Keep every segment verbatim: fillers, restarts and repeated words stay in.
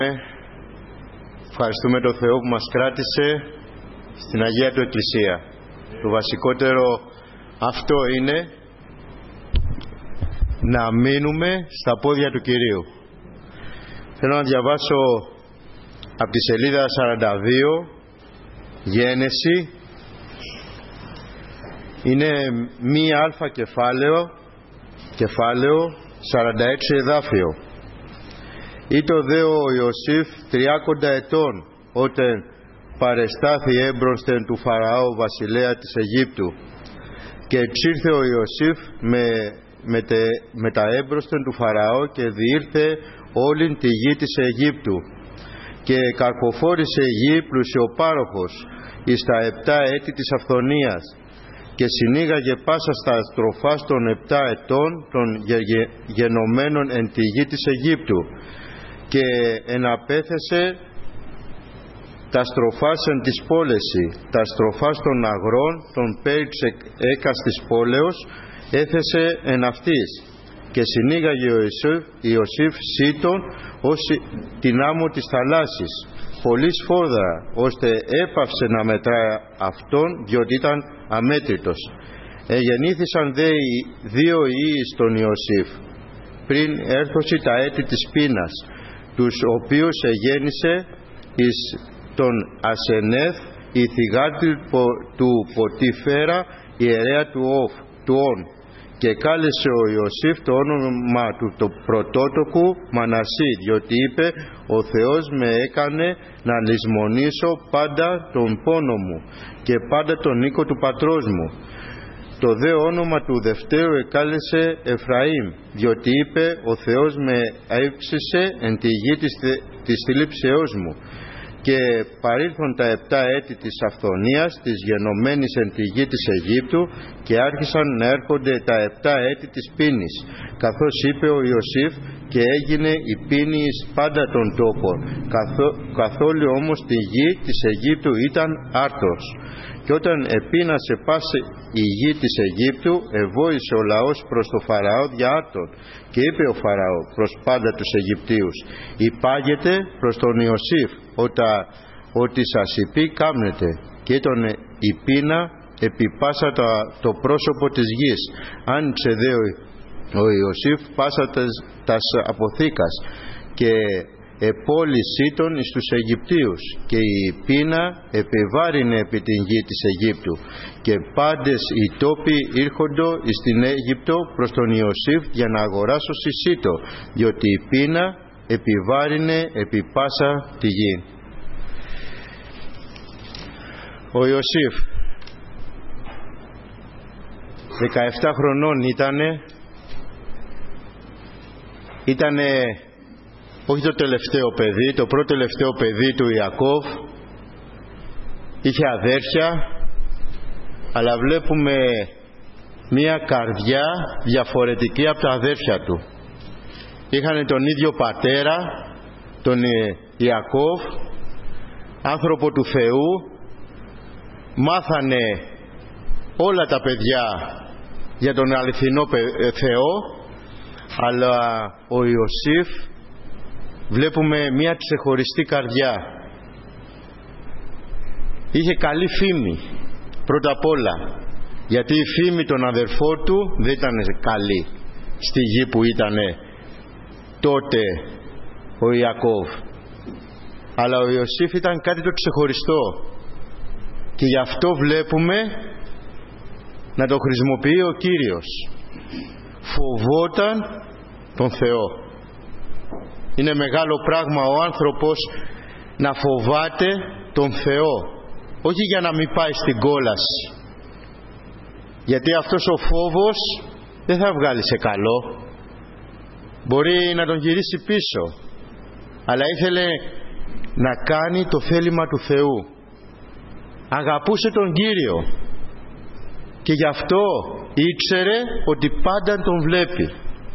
Ευχαριστούμε τον Θεό που μας κράτησε στην Αγία Του Εκκλησία. Το βασικότερο αυτό είναι να μείνουμε στα πόδια του Κυρίου. Θέλω να διαβάσω από τη σελίδα σαράντα δύο, Γένεση. Είναι μία αλφα κεφάλαιο, κεφάλαιο σαράντα έξι εδάφιο. Ήτο δε ο Ιωσήφ τριάκοντα ετών, όταν παρεστάθη έμπροσθεν του Φαραώ βασιλέα της Αιγύπτου. Και εξήρθε ο Ιωσήφ με, με, τε, με τα έμπροσθεν του Φαραώ και διήρθε όλην τη γη της Αιγύπτου. Και καρποφόρησε η γη πλουσιοπάροχος εις τα επτά έτη της αυθονίας, και συνήγαγε πάσα στα στροφάς των επτά ετών των γε, γενομένων εν τη γη της Αιγύπτου, και εναπέθεσε τα στροφάς εν της πόλεση, τα στροφάς των αγρών, των πέριξ έκας της πόλεως, έθεσε εν αυτής, και συνήγαγε ο Ιωσήφ, Ιωσήφ σύτων ως την άμμο της θαλάσσης, πολύ σφόδρα, ώστε έπαυσε να μετρά αυτόν, διότι ήταν αμέτρητος. Εγεννήθησαν δε οι δύο ιοί στον Ιωσήφ, πριν έρθωση τα έτη της πείνας, τους οποίους εγέννησε εις τον Ασενέθ, η θυγάτη του Ποτιφέρα, ιερέα του Οφ, του Ον. Και κάλεσε ο Ιωσήφ το όνομα του το πρωτότοκου Μανασί, διότι είπε, ο Θεός με έκανε να λησμονήσω πάντα τον πόνο μου και πάντα τον οίκο του πατρός μου. Το δε όνομα του δευτέρου εκάλεσε Εφραήμ, διότι είπε, ο Θεός με έψησε εν τη γη της, της θλίψεώς μου. Και παρήλθον τα επτά έτη της αυθονίας, της γενομένης εν τη γη της Αιγύπτου, και άρχισαν να έρχονται τα επτά έτη της πείνης, καθώς είπε ο Ιωσήφ, και έγινε η πείνη εις πάντα τον τόπο, καθό, καθόλου όμως τη γη της Αιγύπτου ήταν άρτος. Και όταν επείνασε πάση η γη της Αιγύπτου, ευόησε ο λαός προς το Φαραώ δια άρτων. Και είπε ο Φαραώ προς πάντα τους Αιγυπτίους, υπάγετε προς τον Ιωσήφ, οτα, ότι σας υπεί κάμνετε. Και ήταν η πείνα επί πάσα το, το πρόσωπο της γης. Άνοιξε δε ο, ο Ιωσήφ πάσα τας, τας αποθήκας, και επόλυσίτων εις τους Αιγυπτίους, και η πείνα επιβάρυνε επί την γη της Αιγύπτου, και πάντες οι τόποι ήρχοντο εις την Αίγυπτο προς τον Ιωσήφ για να αγοράσω συσίτο, διότι η πείνα επιβάρυνε επί πάσα τη γη. Ο Ιωσήφ δεκαεπτά χρονών ήτανε, ήτανε όχι το τελευταίο παιδί, το πρώτο τελευταίο παιδί του Ιακώβ. Είχε αδέρφια, αλλά βλέπουμε μία καρδιά διαφορετική από τα αδέρφια του. Είχαν τον ίδιο πατέρα, τον Ιακώβ, άνθρωπο του Θεού. Μάθανε όλα τα παιδιά για τον αληθινό Θεό, αλλά ο Ιωσήφ βλέπουμε μία ξεχωριστή καρδιά. Είχε καλή φήμη πρώτα απ' όλα, γιατί η φήμη των αδερφών του δεν ήταν καλή στη γη που ήταν τότε ο Ιακώβ, αλλά ο Ιωσήφ ήταν κάτι το ξεχωριστό, και γι' αυτό βλέπουμε να το χρησιμοποιεί ο Κύριος. Φοβόταν τον Θεό. Είναι μεγάλο πράγμα ο άνθρωπος να φοβάται τον Θεό, όχι για να μην πάει στην κόλαση, γιατί αυτός ο φόβος δεν θα βγάλει σε καλό, μπορεί να τον γυρίσει πίσω, αλλά ήθελε να κάνει το θέλημα του Θεού. Αγαπούσε τον Κύριο και γι' αυτό ήξερε ότι πάντα τον βλέπει.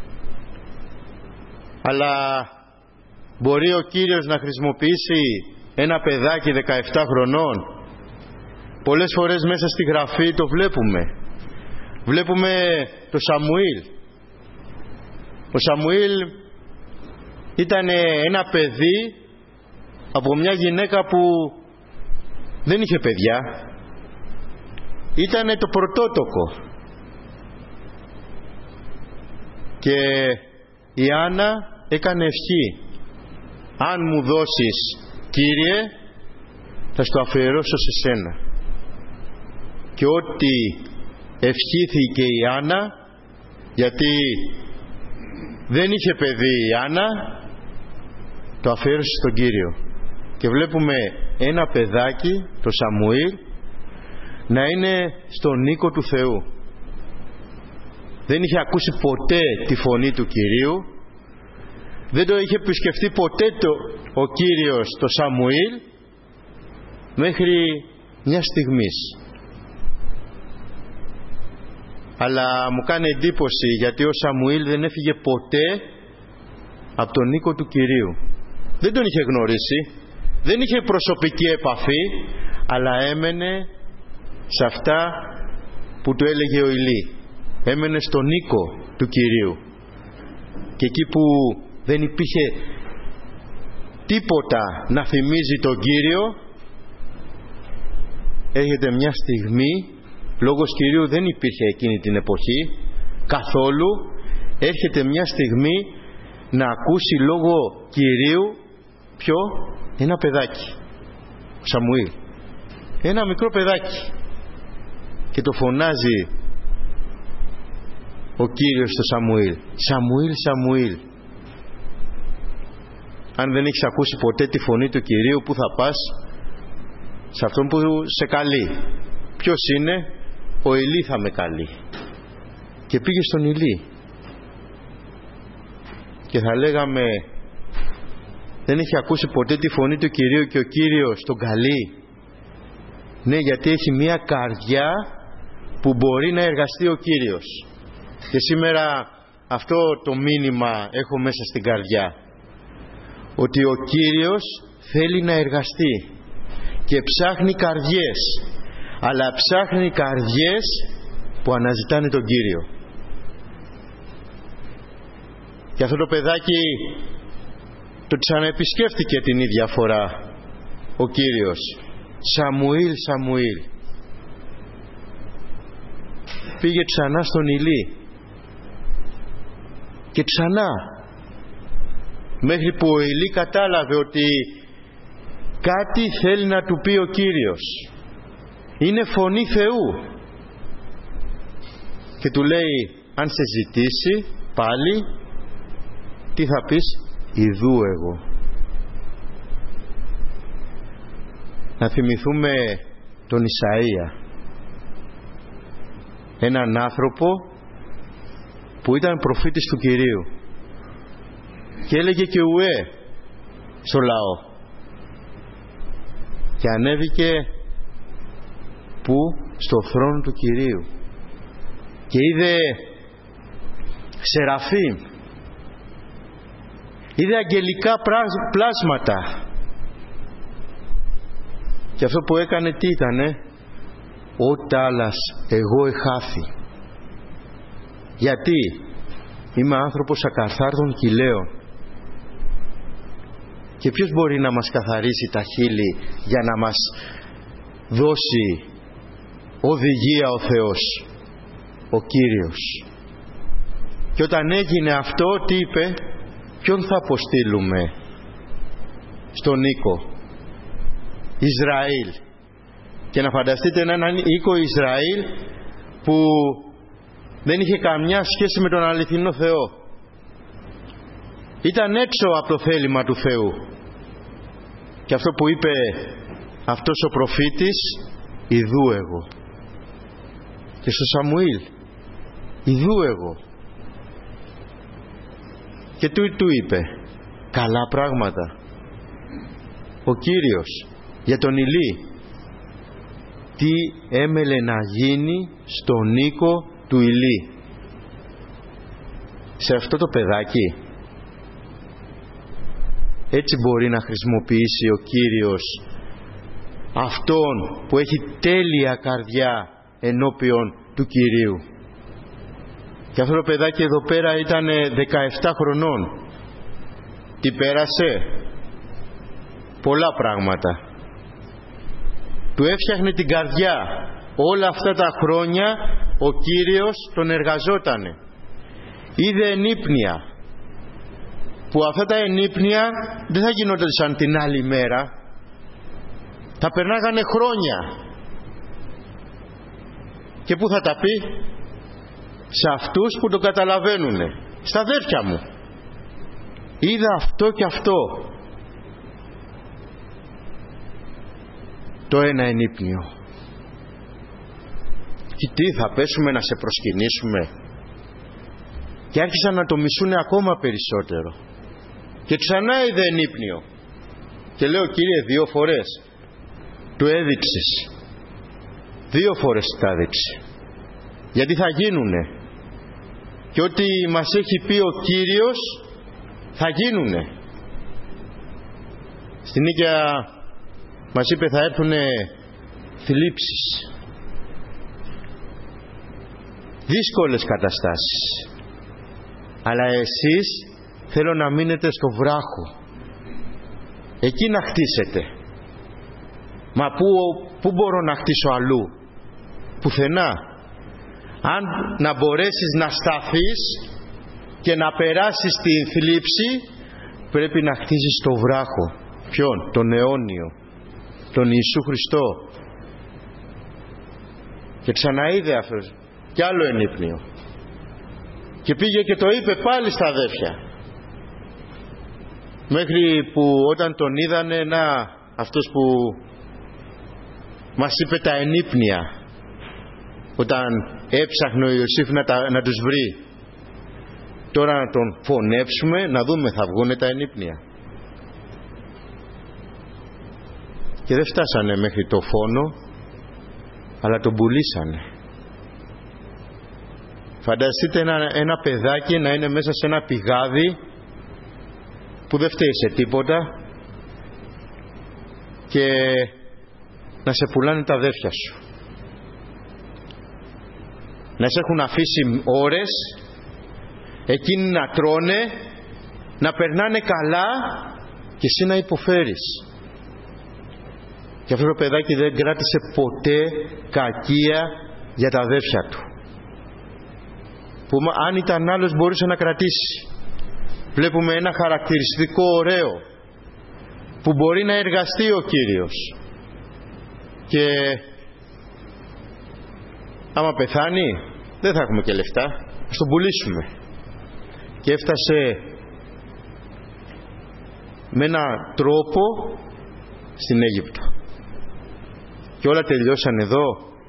Αλλά μπορεί ο Κύριος να χρησιμοποιήσει ένα παιδάκι δεκαεπτά χρονών? Πολλές φορές μέσα στη Γραφή το βλέπουμε. Βλέπουμε το Σαμουήλ. Ο Σαμουήλ ήταν ένα παιδί από μια γυναίκα που δεν είχε παιδιά. Ήτανε το πρωτότοκο. Και η Άννα έκανε ευχή. Αν μου δώσεις, Κύριε, θα στο αφιερώσω σε σένα. Και ό,τι ευχήθηκε η Άννα, γιατί δεν είχε παιδί η Άννα, το αφιέρωσε στον Κύριο. Και βλέπουμε ένα παιδάκι, το Σαμουήλ, να είναι στον οίκο του Θεού. Δεν είχε ακούσει ποτέ τη φωνή του Κυρίου, δεν το είχε επισκεφτεί ποτέ το, ο Κύριος το Σαμουήλ, μέχρι μια στιγμής. Αλλά μου κάνει εντύπωση, γιατί ο Σαμουήλ δεν έφυγε ποτέ από τον οίκο του Κυρίου. Δεν τον είχε γνωρίσει, δεν είχε προσωπική επαφή, αλλά έμενε σε αυτά που του έλεγε ο Ηλί. Έμενε στον οίκο του Κυρίου. Και εκεί που δεν υπήρχε τίποτα να θυμίζει τον Κύριο, έρχεται μια στιγμή, λόγος Κυρίου δεν υπήρχε εκείνη την εποχή καθόλου, έρχεται μια στιγμή να ακούσει λόγο Κυρίου ποιο? Ένα παιδάκι, Σαμουήλ, ένα μικρό παιδάκι, και το φωνάζει ο Κύριος στο Σαμουήλ, Σαμουήλ, Σαμουήλ. Αν δεν έχεις ακούσει ποτέ τη φωνή του Κυρίου, πού θα πας? Σε αυτόν που σε καλεί. Ποιος είναι? Ο Ηλί θα με καλεί. Και πήγε στον Ηλί. Και θα λέγαμε, δεν έχει ακούσει ποτέ τη φωνή του Κυρίου και ο Κύριος τον καλεί. Ναι, γιατί έχει μια καρδιά που μπορεί να εργαστεί ο Κύριος. Και σήμερα αυτό το μήνυμα έχω μέσα στην καρδιά, ότι ο Κύριος θέλει να εργαστεί και ψάχνει καρδιές, αλλά ψάχνει καρδιές που αναζητάνε τον Κύριο. Και αυτό το παιδάκι το ξαναεπισκέφτηκε την ίδια φορά ο Κύριος, Σαμουήλ, Σαμουήλ. Πήγε ξανά στον Ηλί και ξανά, μέχρι που ο Ηλί κατάλαβε ότι κάτι θέλει να του πει ο Κύριος, είναι φωνή Θεού, και του λέει, αν σε ζητήσει πάλι, τι θα πεις? Ιδού εγώ. Να θυμηθούμε τον Ισαΐα, έναν άνθρωπο που ήταν προφήτης του Κυρίου και έλεγε και ουέ στο λαό, και ανέβηκε που? Στο θρόνο του Κυρίου, και είδε σεραφείμ, είδε αγγελικά πλάσματα, και αυτό που έκανε τι ήτανε? Ω τάλας εγώ εχάθη. Γιατί? Είμαι άνθρωπος ακαθάρτων κυλαίων. Και ποιος μπορεί να μας καθαρίσει τα χείλη για να μας δώσει οδηγία? Ο Θεός, ο Κύριος. Και όταν έγινε αυτό, τι είπε? Ποιον θα αποστείλουμε στον οίκο? Ισραήλ. Και να φανταστείτε έναν οίκο Ισραήλ που δεν είχε καμιά σχέση με τον αληθινό Θεό. Ήταν έξω από το θέλημα του Θεού. Και αυτό που είπε αυτός ο προφήτης, ιδού εγώ. Και στο Σαμουήλ, ιδού εγώ. Και του, του είπε καλά πράγματα ο Κύριος για τον Ηλί, τι έμελε να γίνει στον οίκο του Ηλί, σε αυτό το παιδάκι. Έτσι μπορεί να χρησιμοποιήσει ο Κύριος αυτόν που έχει τέλεια καρδιά ενώπιον του Κυρίου. Και αυτό το παιδάκι εδώ πέρα ήταν δεκαεπτά χρονών. Τι πέρασε? πολλά πράγματα. Του έφτιαχνε την καρδιά. Όλα αυτά τα χρόνια ο Κύριος τον εργαζότανε. Είδε ενύπνια, που αυτά τα ενύπνια δεν θα γινόταν σαν την άλλη μέρα, θα περνάγανε χρόνια. Και πού θα τα πει? Σε αυτούς που το καταλαβαίνουνε, στα αδέρφια μου. Είδα αυτό και αυτό. Το ένα ενύπνιο. Και τι, θα πέσουμε να σε προσκυνήσουμε? Και άρχισαν να το μισούνε ακόμα περισσότερο. Και ξανά είδε ενύπνιο. Και λέω, Κύριε, δύο φορές του έδειξες. Δύο φορές τα έδειξε. Γιατί θα γίνουνε. Και ό,τι μας έχει πει ο Κύριος θα γίνουνε. Στην Νίκαια μας είπε θα έρθουνε θλίψεις, δύσκολες καταστάσεις, αλλά εσείς θέλω να μείνετε στο βράχο, εκεί να χτίσετε. Μα πού, πού μπορώ να χτίσω αλλού? Πουθενά. Αν να μπορέσεις να σταθείς και να περάσεις την θλίψη, πρέπει να χτίσεις το βράχο. Ποιον? Τον αιώνιο, τον Ιησού Χριστό. Και ξαναείδε αυτός κι άλλο ενύπνιο. Και πήγε και το είπε πάλι στα αδέρφια. Μέχρι που όταν τον είδανε, να, αυτός που μας είπε τα ενύπνια, όταν έψαχνε ο Ιωσήφ να, τα, να τους βρει. Τώρα να τον φωνέψουμε, να δούμε θα βγούνε τα ενύπνια. Και δεν φτάσανε μέχρι το φόνο, αλλά τον πουλήσανε. Φανταστείτε ένα, ένα παιδάκι να είναι μέσα σε ένα πηγάδι που δεν φταίει σε τίποτα και να σε πουλάνε τα αδέρφια σου. Να σε έχουν αφήσει ώρες, εκείνοι να τρώνε, να περνάνε καλά και εσύ να υποφέρεις. Και αυτό το παιδάκι δεν κράτησε ποτέ κακία για τα αδέρφια του. Που αν ήταν άλλος μπορούσε να κρατήσει. Βλέπουμε ένα χαρακτηριστικό ωραίο που μπορεί να εργαστεί ο Κύριος. Και άμα πεθάνει δεν θα έχουμε και λεφτά, ας τον πουλήσουμε. Και έφτασε με έναν τρόπο στην Αίγυπτο. Και όλα τελειώσαν εδώ.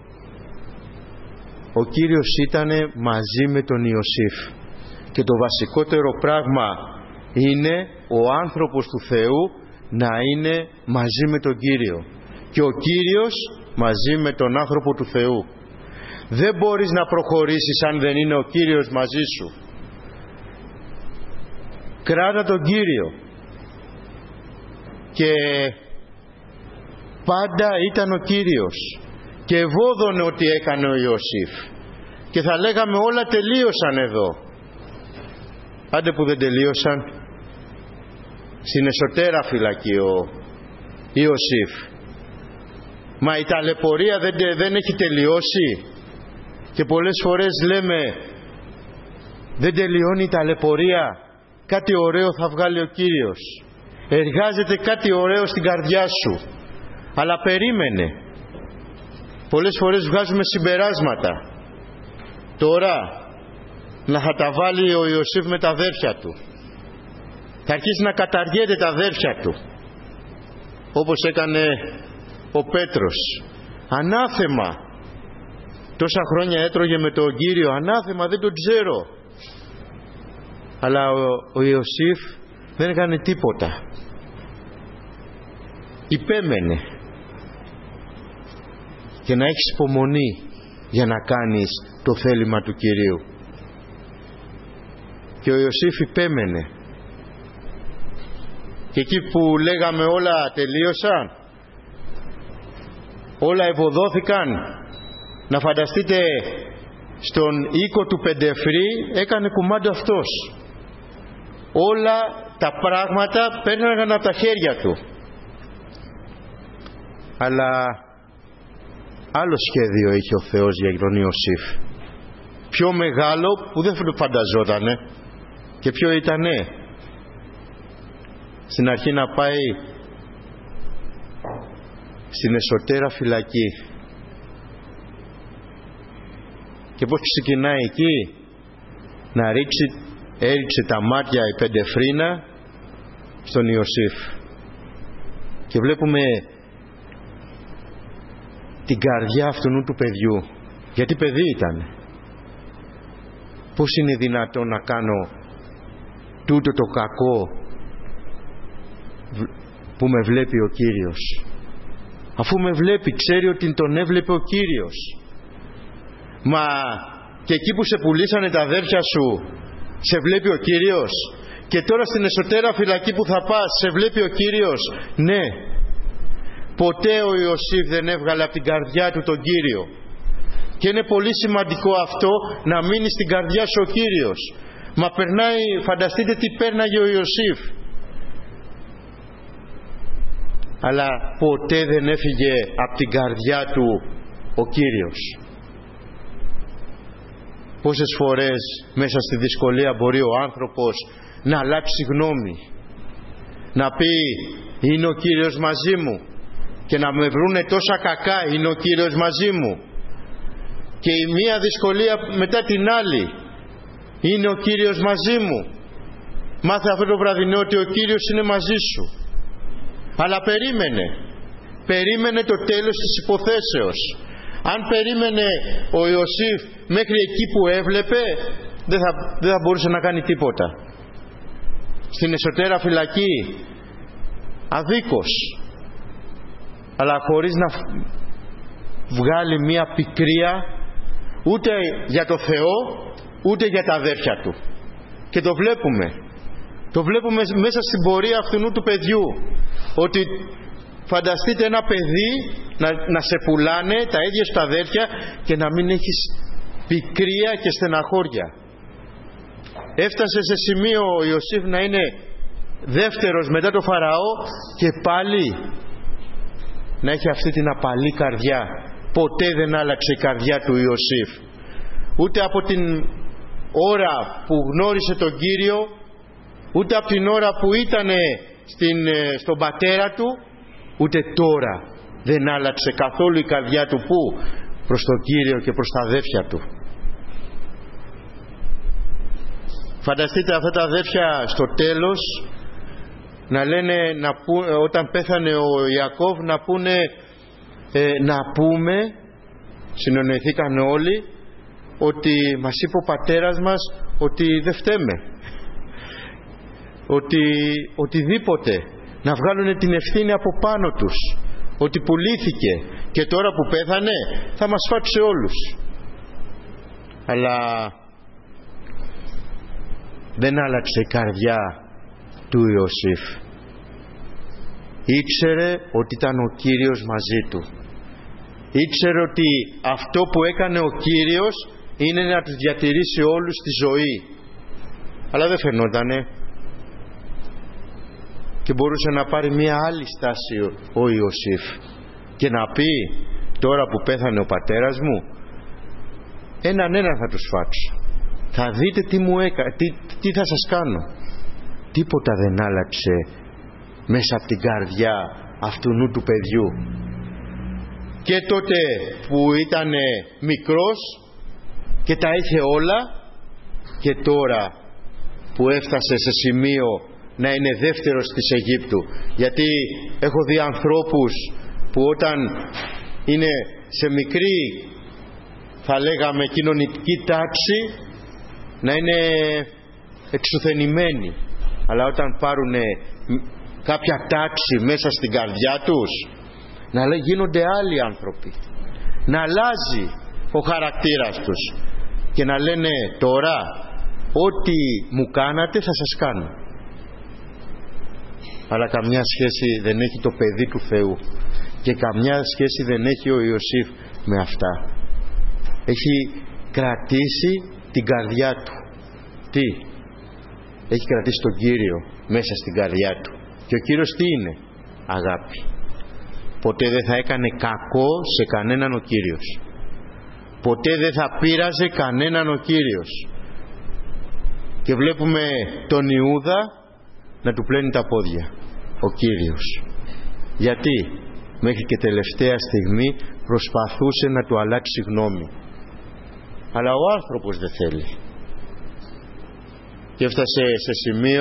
Ο Κύριος ήταν μαζί με τον Ιωσήφ. Και το βασικότερο πράγμα είναι ο άνθρωπος του Θεού να είναι μαζί με τον Κύριο. Και ο Κύριος μαζί με τον άνθρωπο του Θεού. Δεν μπορείς να προχωρήσεις αν δεν είναι ο Κύριος μαζί σου. Κράτα τον Κύριο. Και πάντα ήταν ο Κύριος. Και ευώδωνε ότι έκανε ο Ιωσήφ. Και θα λέγαμε όλα τελείωσαν εδώ. Άντε που δεν τελείωσαν. Στην εσωτέρα φυλακή ο Ιωσήφ. Μα η ταλαιπωρία δεν, δεν έχει τελειώσει. Και πολλές φορές λέμε δεν τελειώνει η ταλαιπωρία. Κάτι ωραίο θα βγάλει ο Κύριος. Εργάζεται κάτι ωραίο στην καρδιά σου. Αλλά περίμενε. Πολλές φορές βγάζουμε συμπεράσματα. Τώρα να θα τα βάλει ο Ιωσήφ με τα αδέρφια του. Θα αρχίσει να καταργέται τα αδέρφια του. Όπως έκανε ο Πέτρος. Ανάθεμα. Τόσα χρόνια έτρωγε με τον Κύριο. Ανάθεμα, δεν τον ξέρω. Αλλά ο, ο Ιωσήφ δεν έκανε τίποτα. Υπέμενε. Και να έχεις υπομονή για να κάνεις το θέλημα του Κυρίου. Και ο Ιωσήφ υπέμενε. Και εκεί που λέγαμε όλα τελείωσαν, όλα ευωδόθηκαν, να φανταστείτε στον οίκο του Πεντεφρή έκανε κουμάντο αυτός. Όλα τα πράγματα παίρναγαν από τα χέρια του. Αλλά άλλο σχέδιο είχε ο Θεός για τον Ιωσήφ. Πιο μεγάλο που δεν φανταζότανε. Και ποιο ήτανε? Στην αρχή να πάει στην εσωτέρα φυλακή. Και πώς ξεκινάει εκεί? Να ρίξει, έριξε τα μάτια η Πεντεφρίνα στον Ιωσήφ. Και βλέπουμε την καρδιά αυτού του παιδιού. Γιατί παιδί ήταν. Πώς είναι δυνατόν να κάνω τούτο το κακό που με βλέπει ο Κύριος? Αφού με βλέπει, ξέρει ότι τον έβλεπε ο Κύριος. Μα και εκεί που σε πουλήσανε τα αδέρφια σου, σε βλέπει ο Κύριος? Και τώρα στην εσωτέρα φυλακή που θα πας, σε βλέπει ο Κύριος? Ναι. Ποτέ ο Ιωσήφ δεν έβγαλε από την καρδιά του τον Κύριο. Και είναι πολύ σημαντικό αυτό, να μείνει στην καρδιά σου ο Κύριος. Μα περνάει, φανταστείτε τι πέρναγε ο Ιωσήφ. Αλλά ποτέ δεν έφυγε από την καρδιά του ο Κύριος. Πόσες φορές μέσα στη δυσκολία μπορεί ο άνθρωπος να αλλάξει γνώμη, να πει είναι ο Κύριος μαζί μου, και να με βρούνε τόσα κακά, είναι ο Κύριος μαζί μου, και η μία δυσκολία μετά την άλλη, είναι ο Κύριος μαζί μου. Μάθε αυτό το βραδινό ότι ο Κύριος είναι μαζί σου. Αλλά περίμενε, περίμενε το τέλος της υποθέσεως. Αν περίμενε ο Ιωσήφ μέχρι εκεί που έβλεπε, δεν θα, δεν θα μπορούσε να κάνει τίποτα. Στην εσωτέρα φυλακή, αδίκως, αλλά χωρίς να βγάλει μία πικρία ούτε για το Θεό ούτε για τα αδέρφια του. Και το βλέπουμε το βλέπουμε μέσα στην πορεία αυτού του παιδιού, ότι φανταστείτε ένα παιδί να, να σε πουλάνε τα ίδια σου τα αδέρφια και να μην έχεις πικρία και στεναχώρια. Έφτασε σε σημείο ο Ιωσήφ να είναι δεύτερος μετά το Φαραώ και πάλι να έχει αυτή την απαλή καρδιά. Ποτέ δεν άλλαξε η καρδιά του Ιωσήφ, ούτε από την ώρα που γνώρισε τον Κύριο, ούτε από την ώρα που ήταν στην, στον πατέρα του, ούτε τώρα δεν άλλαξε καθόλου η καρδιά του. Πού? Προς τον Κύριο και προς τα αδέρφια του. Φανταστείτε αυτά τα αδέρφια στο τέλος να λένε, να που, όταν πέθανε ο Ιακώβ, να πούνε ε, να πούμε, συνεννοηθήκαν όλοι, ότι μας είπε ο πατέρας μας ότι δεν φταίμε, ότι οτιδήποτε, να βγάλουν την ευθύνη από πάνω τους, ότι πουλήθηκε και τώρα που πέθανε θα μας φάξει όλους. Αλλά δεν άλλαξε η καρδιά του Ιωσήφ. Ήξερε ότι ήταν ο Κύριος μαζί του. Ήξερε ότι αυτό που έκανε ο Κύριος είναι να τους διατηρήσει όλους τη ζωή. Αλλά δεν φαινότανε. Και μπορούσε να πάρει μια άλλη στάση ο Ιωσήφ και να πει, τώρα που πέθανε ο πατέρας μου, έναν έναν θα τους φάξω. Θα δείτε τι μου έκα, τι, τι θα σας κάνω. Τίποτα δεν άλλαξε μέσα από την καρδιά αυτού του παιδιού. Και τότε που ήταν μικρός και τα είχε όλα, και τώρα που έφτασε σε σημείο να είναι δεύτερος της Αιγύπτου. Γιατί έχω δει ανθρώπους που όταν είναι σε μικρή, θα λέγαμε, κοινωνική τάξη, να είναι εξουθενημένοι, αλλά όταν πάρουν κάποια τάξη μέσα στην καρδιά τους, να λέει, γίνονται άλλοι άνθρωποι, να αλλάζει ο χαρακτήρας τους και να λένε, τώρα ό,τι μου κάνατε θα σας κάνω. Αλλά καμιά σχέση δεν έχει το παιδί του Θεού και καμιά σχέση δεν έχει ο Ιωσήφ με αυτά. Έχει κρατήσει την καρδιά του. Τι? Έχει κρατήσει τον Κύριο μέσα στην καρδιά του. Και ο Κύριος τι είναι? Αγάπη. Ποτέ δεν θα έκανε κακό σε κανέναν ο Κύριος. Ποτέ δεν θα πείραζε κανέναν ο Κύριος. Και βλέπουμε τον Ιούδα να του πλένει τα πόδια ο Κύριος. Γιατί? Μέχρι και τελευταία στιγμή προσπαθούσε να του αλλάξει γνώμη. Αλλά ο άνθρωπος δεν θέλει. Και έφτασε σε σημείο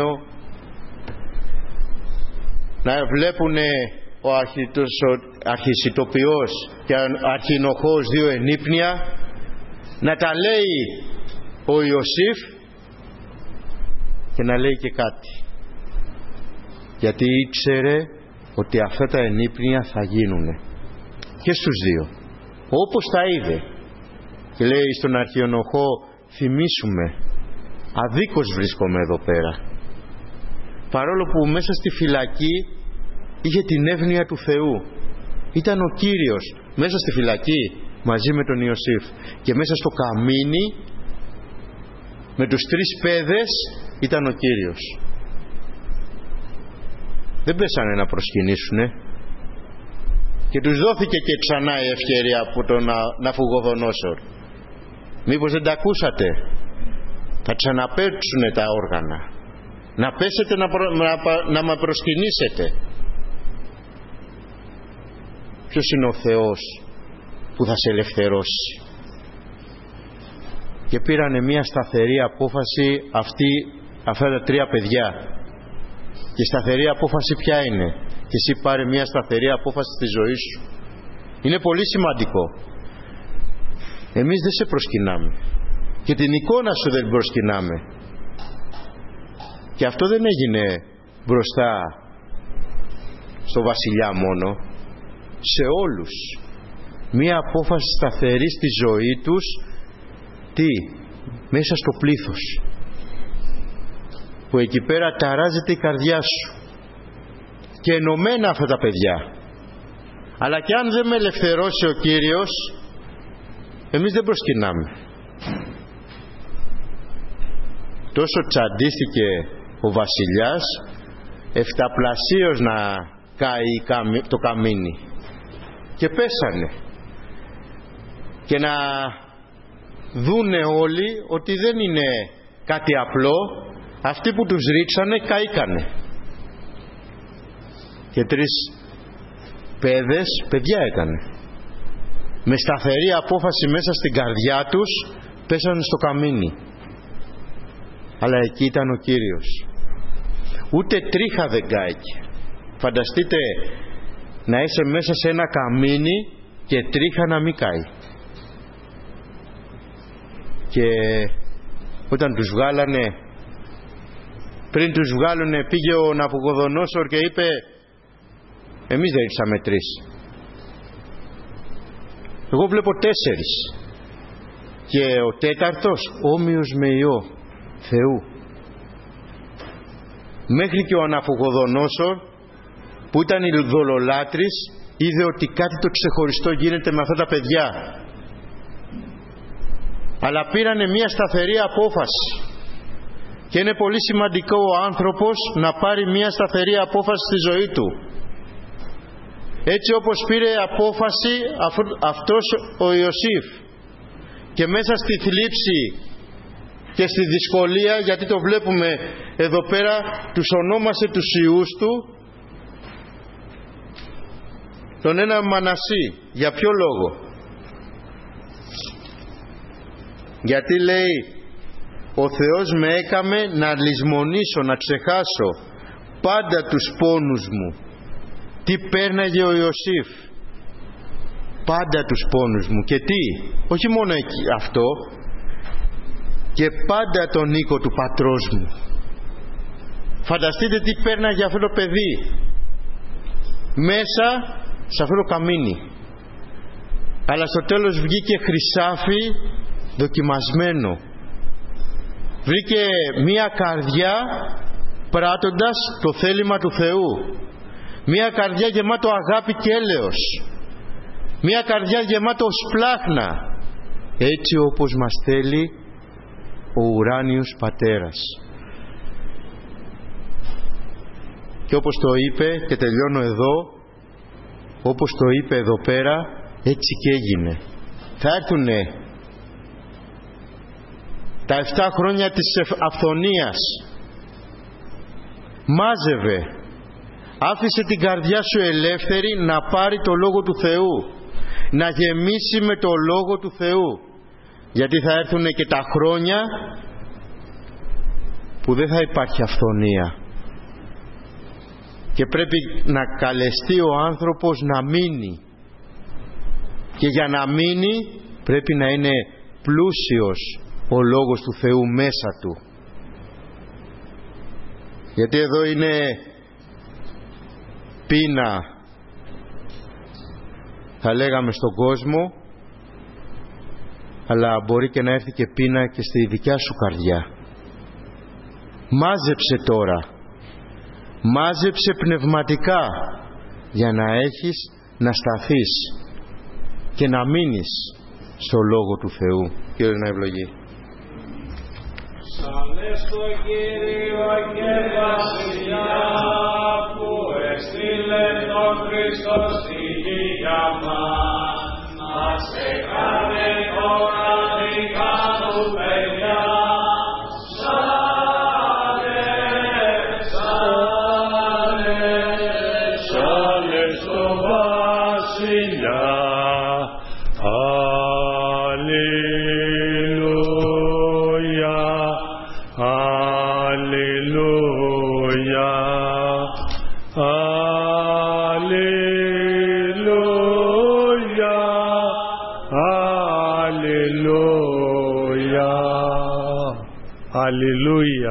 να βλέπουν ο αρχισιτοποιός και ο αρχινοχός δύο ενύπνια, να τα λέει ο Ιωσήφ και να λέει και κάτι, γιατί ήξερε ότι αυτά τα ενύπνια θα γίνουνε και στους δύο, όπως τα είδε. Και λέει στον αρχιονοχό, θυμήσουμε, αδίκως βρίσκομαι εδώ πέρα, παρόλο που μέσα στη φυλακή είχε την εύνοια του Θεού. Ήταν ο Κύριος μέσα στη φυλακή μαζί με τον Ιωσήφ, και μέσα στο καμίνι με τους τρεις παιδες ήταν ο Κύριος. Δεν πέσανε να προσκυνήσουνε, και τους δόθηκε και ξανά η ευκαιρία από τον Ναβουχοδονόσορ. Μήπως δεν τα ακούσατε? Θα ξαναπέξουνε τα όργανα, να πέσετε να, προ... να... να με προσκυνήσετε. Ποιος είναι ο Θεός που θα σε ελευθερώσει? Και πήρανε μια σταθερή απόφαση αυτοί, αυτά τα τρία παιδιά. Και η σταθερή απόφαση ποια είναι? Και εσύ πάρε μια σταθερή απόφαση στη ζωή σου. Είναι πολύ σημαντικό. Εμείς δεν σε προσκυνάμε, και την εικόνα σου δεν προσκυνάμε. Και αυτό δεν έγινε μπροστά στο βασιλιά μόνο, σε όλους. Μία απόφαση σταθερή στη ζωή τους. Τι? Μέσα στο πλήθος, που εκεί πέρα ταράζεται η καρδιά σου, και ενωμένα αυτά τα παιδιά. Αλλά και αν δεν με ελευθερώσει ο Κύριος, εμείς δεν προσκυνάμε. Τόσο τσαντίστηκε ο βασιλιάς, εφταπλασίως να καεί το καμίνι, και πέσανε. Και να δούνε όλοι ότι δεν είναι κάτι απλό, αυτοί που τους ρίξανε καήκανε. Και τρεις παιδες, παιδιά έκανε, με σταθερή απόφαση μέσα στην καρδιά τους, πέσανε στο καμίνι. Αλλά εκεί ήταν ο Κύριος. Ούτε τρίχα δεν κάηκε. Φανταστείτε να είσαι μέσα σε ένα καμίνι και τρίχα να μην κάει. Και όταν τους βγάλανε, πριν τους βγάλουνε, πήγε ο Ναβουχοδονόσορ και είπε, εμείς δεν ρίξαμε τρεις, εγώ βλέπω τέσσερις, και ο τέταρτος όμοιος με ιό Θεού. Μέχρι και ο Ναβουχοδονόσορ, που ήταν ειδωλολάτρης, είδε ότι κάτι το ξεχωριστό γίνεται με αυτά τα παιδιά. Αλλά πήρανε μια σταθερή απόφαση, και είναι πολύ σημαντικό ο άνθρωπος να πάρει μια σταθερή απόφαση στη ζωή του. Έτσι όπως πήρε απόφαση αυτός ο Ιωσήφ, και μέσα στη θλίψη και στη δυσκολία, γιατί το βλέπουμε εδώ πέρα, τους ονόμασε τους ιούς του τον ένα Μανασί. Για ποιο λόγο? Γιατί λέει, ο Θεός με έκαμε να λησμονήσω, να ξεχάσω πάντα τους πόνους μου. Τι πέρναγε ο Ιωσήφ? Πάντα τους πόνους μου. Και τι? Όχι μόνο αυτό, και πάντα τον οίκο του πατρός μου. Φανταστείτε τι πέρναγε αυτό το παιδί μέσα σε αυτό το καμίνι. Αλλά στο τέλος βγήκε χρυσάφι δοκιμασμένο. Βρήκε μία καρδιά πράττοντας το θέλημα του Θεού. Μία καρδιά γεμάτο αγάπη και έλεος. Μία καρδιά γεμάτο σπλάχνα, έτσι όπως μας θέλει ο ουράνιος Πατέρας. Και όπως το είπε, και τελειώνω εδώ, όπως το είπε εδώ πέρα, έτσι και έγινε. Θα έρθουνε τα εφτά χρόνια της αυθονίας. Μάζευε, άφησε την καρδιά σου ελεύθερη να πάρει το Λόγο του Θεού, να γεμίσει με το Λόγο του Θεού, γιατί θα έρθουν και τα χρόνια που δεν θα υπάρχει αυθονία και πρέπει να καλεστεί ο άνθρωπος να μείνει, και για να μείνει πρέπει να είναι πλούσιος ο Λόγος του Θεού μέσα του. Γιατί εδώ είναι πείνα, θα λέγαμε, στον κόσμο, αλλά μπορεί και να έρθει και πείνα και στη δικιά σου καρδιά. Μάζεψε τώρα, μάζεψε πνευματικά, για να έχεις να σταθείς και να μείνεις στο Λόγο του Θεού. Κύριε να ευλογεί. Σαλέστο Κύριο και Βασιλιά, που έστειλε τον Χριστό στη γη για μας, μας έκανε τώρα δικά του παιδιά. Σάλε, σάλε, σάλεστο Βασιλιά. Αλληλούια.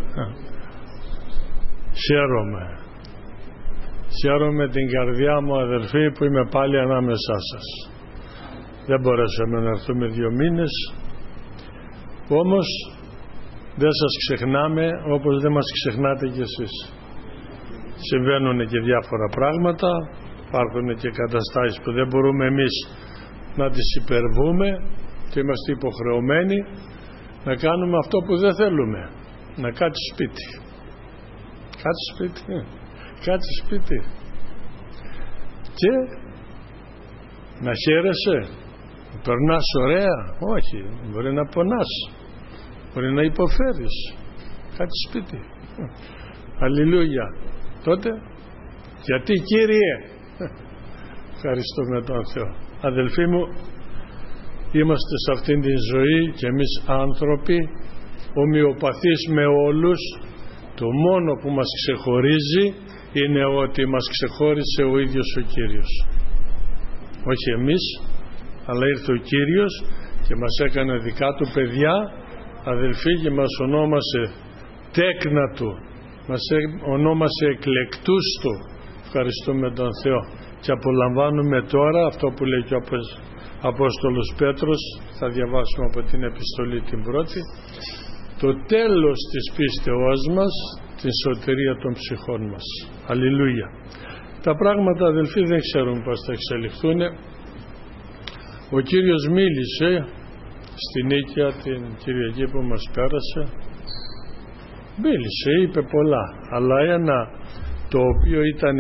Χαίρομαι. Χαίρομαι την καρδιά μου, αδερφοί, που είμαι πάλι ανάμεσά σας. Δεν μπορέσαμε να έρθουμε δύο μήνες, όμως δεν σας ξεχνάμε όπως δεν μας ξεχνάτε κι εσείς. Συμβαίνουν και διάφορα πράγματα, υπάρχουν και καταστάσεις που δεν μπορούμε εμείς να τις υπερβούμε και είμαστε υποχρεωμένοι να κάνουμε αυτό που δεν θέλουμε. Να κάτσει σπίτι. Κάτσει σπίτι. Κάτσει σπίτι. Και να χαίρεσαι. Να περνάς ωραία. Όχι. Μπορεί να πονάς. Μπορεί να υποφέρεις. Κάτσει σπίτι. Αλληλούια. Τότε, γιατί Κύριε, ευχαριστούμε τον Θεό. Αδελφοί μου, είμαστε σε αυτήν την ζωή και εμείς άνθρωποι ομοιοπαθείς με όλους. Το μόνο που μας ξεχωρίζει είναι ότι μας ξεχώρισε ο ίδιος ο Κύριος. Όχι εμείς, αλλά ήρθε ο Κύριος και μας έκανε δικά του παιδιά, αδελφοί, και μας ονόμασε τέκνα του, μας ονόμασε εκλεκτούς του. Ευχαριστούμε τον Θεό και απολαμβάνουμε τώρα αυτό που λέει και ο Απόστολος Πέτρος, θα διαβάσουμε από την επιστολή την πρώτη, το τέλος της πίστεώς μας, την σωτηρία των ψυχών μας. Αλληλούια. Τα πράγματα, αδελφοί, δεν ξέρουν πώς θα εξελιχθούν. Ο Κύριος μίλησε στην Νίκαια την Κυριακή που μας πέρασε, μίλησε, είπε πολλά, αλλά ένα το οποίο ήταν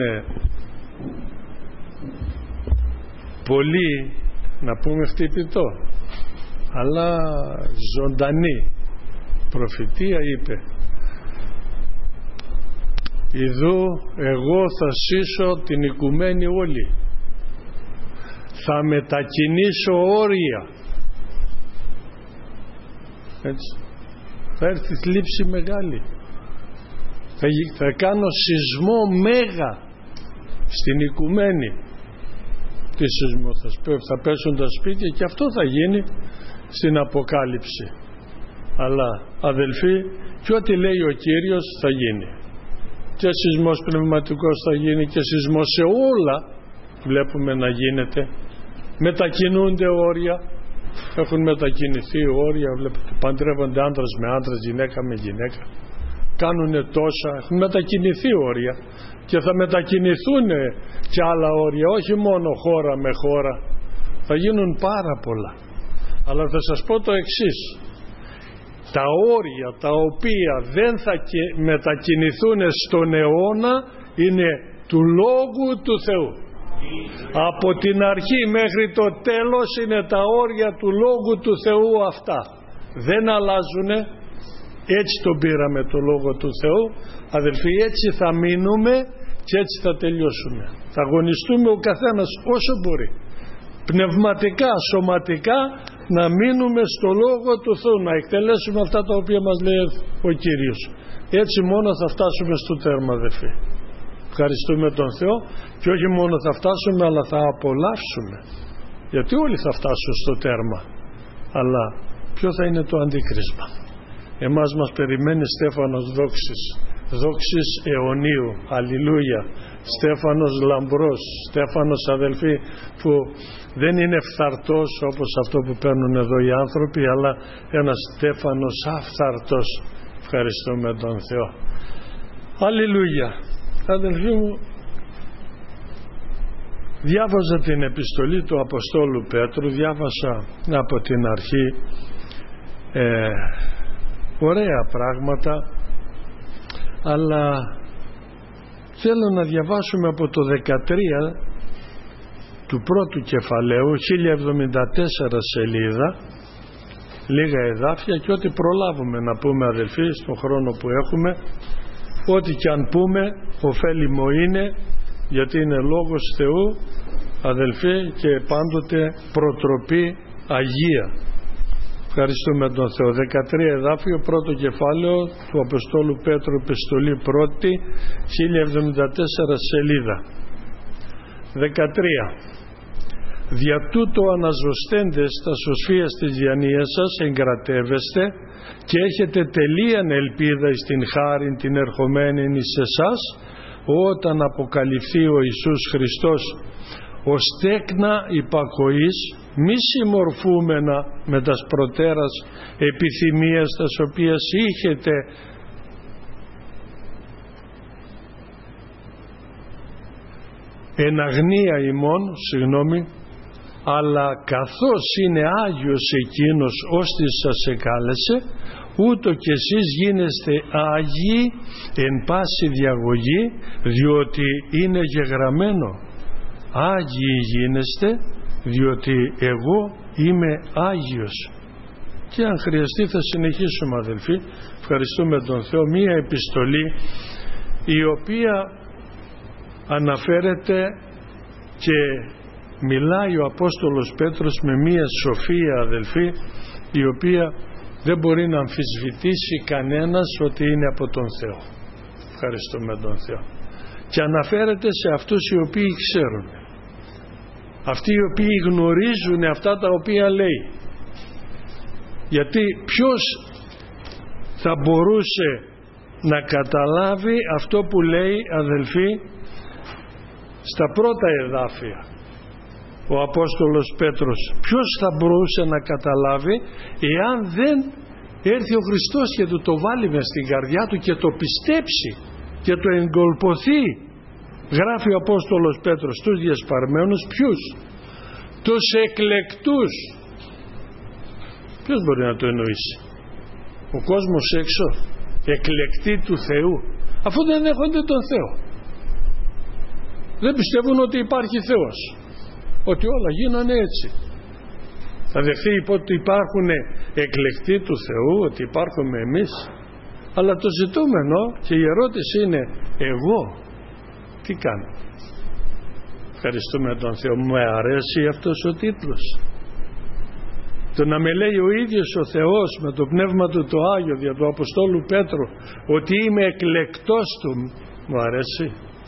πολύ, να πούμε, χτυπητό, αλλά ζωντανή προφητεία, είπε: «Ιδού εγώ θα σύσω την οικουμένη όλη, θα μετακινήσω όρια». Έτσι. Θα έρθει θλίψη μεγάλη, θα, θα κάνω σεισμό μέγα στην οικουμένη. Τι σεισμό θα, θα πέσουν τα σπίτια, και αυτό θα γίνει στην Αποκάλυψη. Αλλά αδελφοί, και ό,τι λέει ο Κύριος θα γίνει. Και σεισμός πνευματικός θα γίνει και σεισμός σε όλα βλέπουμε να γίνεται. Μετακινούνται όρια, έχουν μετακινηθεί όρια, βλέπετε, παντρεύονται άντρας με άντρας, γυναίκα με γυναίκα, κάνουνε τόσα, έχουν μετακινηθεί όρια και θα μετακινηθούν και άλλα όρια, όχι μόνο χώρα με χώρα, θα γίνουν πάρα πολλά. Αλλά θα σας πω το εξής: τα όρια τα οποία δεν θα μετακινηθούν στον αιώνα είναι του Λόγου του Θεού. Από την αρχή μέχρι το τέλος είναι τα όρια του Λόγου του Θεού αυτά. Δεν αλλάζουνε. Έτσι τον πήραμε το Λόγο του Θεού. Αδελφοί, έτσι θα μείνουμε και έτσι θα τελειώσουμε. Θα αγωνιστούμε ο καθένας όσο μπορεί. Πνευματικά, σωματικά, να μείνουμε στο Λόγο του Θεού, να εκτελέσουμε αυτά τα οποία μας λέει ο Κύριος. Έτσι μόνο θα φτάσουμε στο τέρμα, αδελφοί. Ευχαριστούμε τον Θεό, και όχι μόνο θα φτάσουμε, αλλά θα απολαύσουμε. Γιατί όλοι θα φτάσουν στο τέρμα. Αλλά ποιο θα είναι το αντίκρισμα? Εμάς μας περιμένει Στέφανος δόξης, δόξης αιωνίου, αλληλούια. Στέφανος λαμπρός, Στέφανος, αδελφοί, που δεν είναι φθαρτός όπως αυτό που παίρνουν εδώ οι άνθρωποι, αλλά ένας Στέφανος αφθαρτός. Ευχαριστούμε τον Θεό. Αλληλούια. Αδελφοί μου, διάβαζα την επιστολή του Αποστόλου Πέτρου, διάβασα από την αρχή ε, ωραία πράγματα, αλλά θέλω να διαβάσουμε από το δεκατρία του πρώτου κεφαλαίου, χίλια εβδομήντα τέσσερα σελίδα, λίγα εδάφια, και ό,τι προλάβουμε να πούμε, αδελφοί, στον χρόνο που έχουμε. Ό,τι και αν πούμε ωφέλιμο είναι, γιατί είναι Λόγος Θεού, αδελφοί, και πάντοτε προτροπή Αγία. Ευχαριστούμε τον Θεό. δεκατρία εδάφιο, πρώτο κεφάλαιο του Αποστόλου Πέτρου, επιστολή πρώτη, χίλια εβδομήντα τέσσερα σελίδα. δεκατρία. Δια τούτο αναζωστέντες τα σωσφίας της διανοίας σας εγκρατεύεστε και έχετε τελείαν ελπίδα στην χάριν την ερχομένην εις εσάς, όταν αποκαλυφθεί ο Ιησούς Χριστός, ως τέκνα υπακοής, μη συμμορφούμενα με τας προτέρας επιθυμίες τας οποίες είχετε εν αγνία ημών, συγγνώμη, αλλά καθώς είναι Άγιος εκείνος ώστις σας εκάλεσε, ούτω και εσείς γίνεστε Άγιοι εν πάση διαγωγή, διότι είναι γεγραμμένο, Άγιοι γίνεστε, διότι εγώ είμαι Άγιος. Και αν χρειαστεί θα συνεχίσουμε, αδελφοί. Ευχαριστούμε τον Θεό. Μία επιστολή η οποία αναφέρεται και μιλάει ο Απόστολος Πέτρος με μία σοφία, αδελφοί, η οποία δεν μπορεί να αμφισβητήσει κανένας ότι είναι από τον Θεό. Ευχαριστούμε τον Θεό. Και αναφέρεται σε αυτούς οι οποίοι ξέρουν, αυτοί οι οποίοι γνωρίζουν αυτά τα οποία λέει. Γιατί ποιος θα μπορούσε να καταλάβει αυτό που λέει, αδελφοί, στα πρώτα εδάφια ο Απόστολος Πέτρος? Ποιος θα μπορούσε να καταλάβει εάν δεν έρθει ο Χριστός και του το βάλει μες στην καρδιά του και το πιστέψει και το εγκολποθεί? Γράφει ο Απόστολος Πέτρος τους διασπαρμένους, ποιους? Τους εκλεκτούς. Ποιος μπορεί να το εννοήσει? Ο κόσμος έξω, εκλεκτοί του Θεού, αφού δεν δέχονται τον Θεό, δεν πιστεύουν ότι υπάρχει Θεός, ότι όλα γίνανε έτσι. Θα δεχθεί ότι υπάρχουν εκλεκτοί του Θεού, ότι υπάρχουμε εμείς, αλλά το ζητούμενο και η ερώτηση είναι, εγώ τι κάνω? Ευχαριστούμε τον Θεό. Μου αρέσει αυτός ο τίτλος. Το να με λέει ο ίδιος ο Θεός με το πνεύμα του το Άγιο δια του Αποστόλου Πέτρου ότι είμαι εκλεκτός του, μου αρέσει.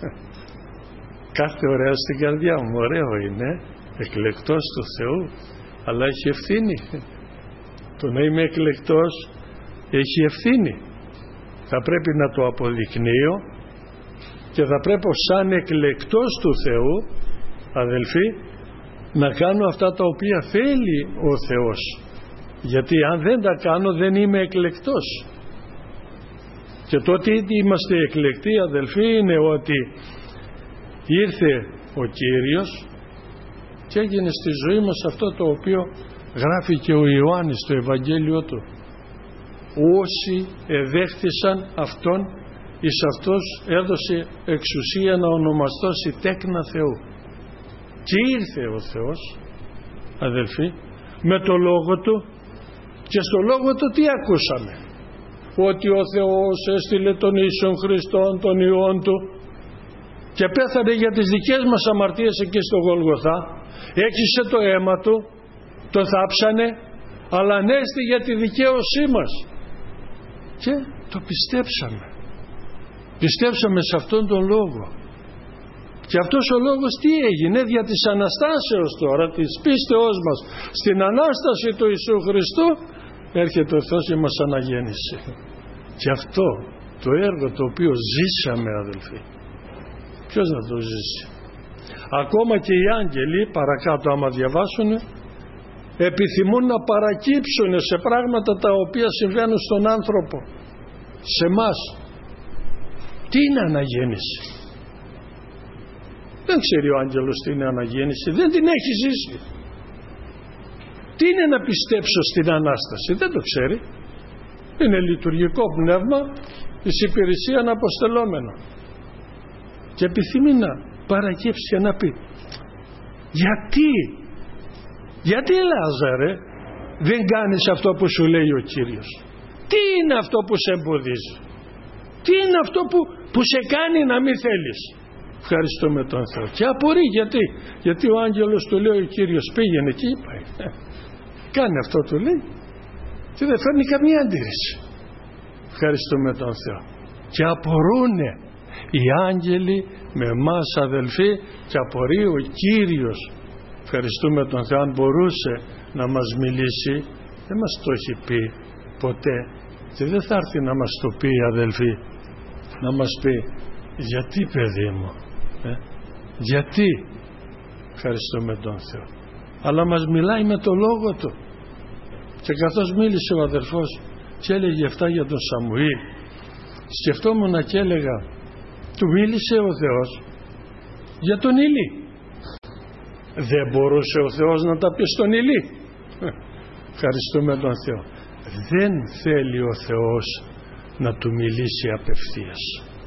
Κάθε ωραία στην καρδιά μου, ωραίο είναι, εκλεκτός του Θεού, αλλά έχει ευθύνη. Το να είμαι εκλεκτός έχει ευθύνη. Θα πρέπει να το αποδεικνύω και θα πρέπει σαν εκλεκτός του Θεού, αδελφοί, να κάνω αυτά τα οποία θέλει ο Θεός. Γιατί αν δεν τα κάνω δεν είμαι εκλεκτός. Και το ότι είμαστε εκλεκτοί, αδελφοί, είναι ότι ήρθε ο Κύριος και έγινε στη ζωή μας αυτό το οποίο γράφει και ο Ιωάννης στο Ευαγγέλιο του. Όσοι εδέχθησαν αυτόν, εις αυτός έδωσε εξουσία να ονομαστώσει τέκνα Θεού. Και ήρθε ο Θεός, αδελφοί, με το λόγο Του, και στο λόγο Του τι ακούσαμε? Ότι ο Θεός έστειλε τον Ιησούν Χριστόν, τον Υιόν Του, και πέθανε για τις δικές μας αμαρτίες εκεί στο Γολγοθά, έκυσε το αίμα Του, το θάψανε, αλλά ανέστη για τη δικαίωσή μας, και το πιστέψαμε. Πιστέψαμε σε αυτόν τον λόγο. Και αυτός ο λόγος τι έγινε? Δια της Αναστάσεως τώρα, της πίστεώς μας στην Ανάσταση του Ιησού Χριστού, έρχεται ο Θεός και μας αναγέννησε. Και αυτό το έργο το οποίο ζήσαμε, αδελφοί, ποιος να το ζήσει? Ακόμα και οι άγγελοι παρακάτω, άμα διαβάσουν, επιθυμούν να παρακύψουν σε πράγματα τα οποία συμβαίνουν στον άνθρωπο, σε μας. Τι είναι αναγέννηση? Δεν ξέρει ο άγγελος τι είναι αναγέννηση, δεν την έχει ζήσει. Τι είναι να πιστέψω στην Ανάσταση? Δεν το ξέρει. Είναι λειτουργικό πνεύμα της υπηρεσίας αποστελόμενο. Και επιθυμεί να παρακύψει και να πει, γιατί, γιατί Λάζαρε δεν κάνεις αυτό που σου λέει ο Κύριος? Τι είναι αυτό που σε εμποδίζει? Τι είναι αυτό που, που σε κάνει να μην θέλεις? Ευχαριστούμε τον Θεό. Και απορεί γιατί. Γιατί ο άγγελος του λέει, ο Κύριος πήγαινε και είπα, κάνε αυτό, του λέει, και δεν φέρνει καμία αντίρρηση. Ευχαριστούμε τον Θεό. Και απορούνε οι άγγελοι με εμάς, αδελφοί, και απορεί ο Κύριος. Ευχαριστούμε τον Θεό. Αν μπορούσε να μας μιλήσει, δεν μας το έχει πει ποτέ, και δεν θα έρθει να μας το πει, αδελφοί, να μας πει, γιατί παιδί μου, ε? γιατί? Ευχαριστούμε τον Θεό. Αλλά μας μιλάει με το λόγο Του. Και καθώς μίλησε ο αδερφός και έλεγε αυτά για τον Σαμουήλ, σκεφτόμουν και έλεγα, του μίλησε ο Θεός για τον Ηλί. Δεν μπορούσε ο Θεός να τα πει στον Ηλί? Ευχαριστούμε τον Θεό. Δεν θέλει ο Θεός να του μιλήσει απευθείας,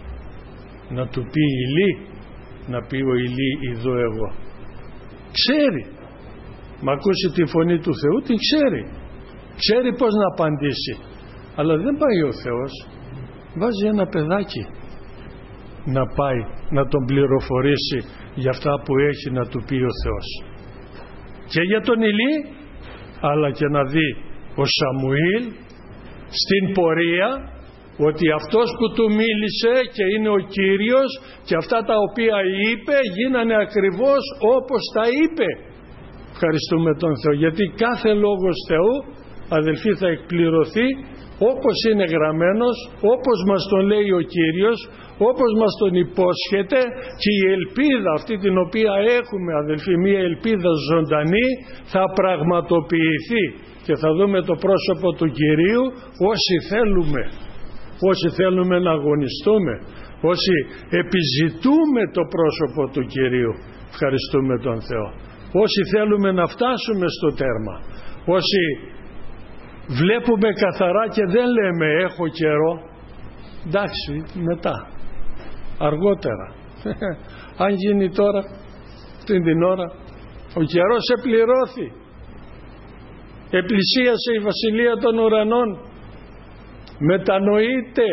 να του πει Ηλί, να πει ο Ηλί, ειδώ εγώ. Ξέρει, μα ακούσει τη φωνή του Θεού, την ξέρει, ξέρει πως να απαντήσει, αλλά δεν πάει ο Θεός, βάζει ένα παιδάκι να πάει να τον πληροφορήσει για αυτά που έχει να του πει ο Θεός, και για τον Ηλί, αλλά και να δει ο Σαμουήλ στην πορεία ότι αυτός που του μίλησε και είναι ο Κύριος, και αυτά τα οποία είπε γίνανε ακριβώς όπως τα είπε. Ευχαριστούμε τον Θεό, γιατί κάθε λόγος Θεού, αδελφοί, θα εκπληρωθεί όπως είναι γραμμένος, όπως μας τον λέει ο Κύριος, όπως μας τον υπόσχεται. Και η ελπίδα αυτή την οποία έχουμε, αδελφοί, μια ελπίδα ζωντανή, θα πραγματοποιηθεί και θα δούμε το πρόσωπο του Κυρίου όσοι θέλουμε. Όσοι θέλουμε να αγωνιστούμε, όσοι επιζητούμε το πρόσωπο του Κυρίου, ευχαριστούμε τον Θεό. Όσοι θέλουμε να φτάσουμε στο τέρμα, όσοι βλέπουμε καθαρά και δεν λέμε έχω καιρό, εντάξει, μετά, αργότερα, αν γίνει τώρα, την την ώρα, ο καιρός επληρώθη, επλησίασε η βασιλεία των ουρανών. Μετανοείτε,